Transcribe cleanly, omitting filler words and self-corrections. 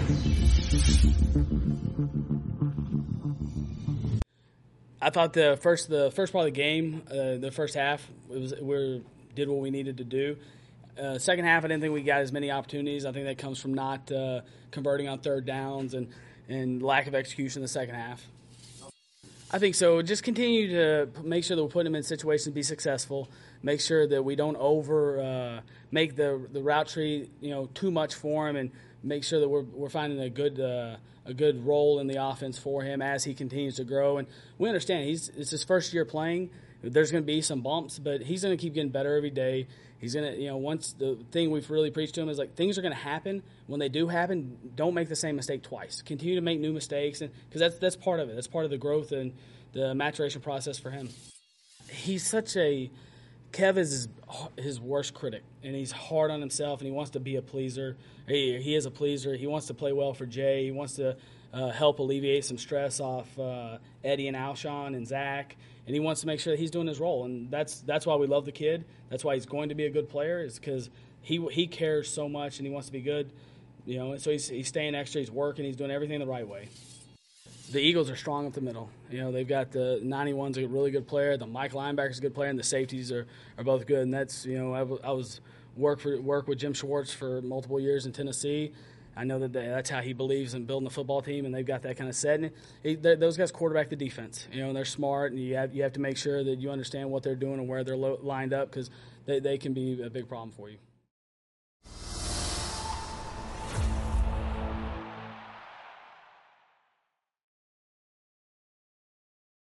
I thought the first part of the game, the first half, we did what we needed to do. Second half, I didn't think we got as many opportunities. I think that comes from not converting on third downs and lack of execution in the second half. I think so. Just continue to make sure that we're putting them in situations to be successful. Make sure that we don't make the route tree too much for him, and make sure that we're finding a good role in the offense for him as he continues to grow. And we understand it's his first year playing. There's going to be some bumps, but he's going to keep getting better every day. He's going to, once the thing we've really preached to him is like things are going to happen. When they do happen, don't make the same mistake twice. Continue to make new mistakes, and because that's part of it. That's part of the growth and the maturation process for him. He's such a Kev is his worst critic, and he's hard on himself, and he wants to be a pleaser. He is a pleaser. He wants to play well for Jay. He wants to help alleviate some stress off Eddie and Alshon and Zach, and he wants to make sure that he's doing his role. And that's why we love the kid. That's why he's going to be a good player, is because he cares so much and he wants to be good. And so he's staying extra. He's working. He's doing everything the right way. The Eagles are strong up the middle. They've got the 91's a really good player. The Mike linebacker's a good player, and the safeties are both good. And that's I was work with Jim Schwartz for multiple years in Tennessee. I know that's how he believes in building a football team, and they've got that kind of set. And those guys quarterback the defense. And they're smart, and you have to make sure that you understand what they're doing and where they're lined up, because they can be a big problem for you.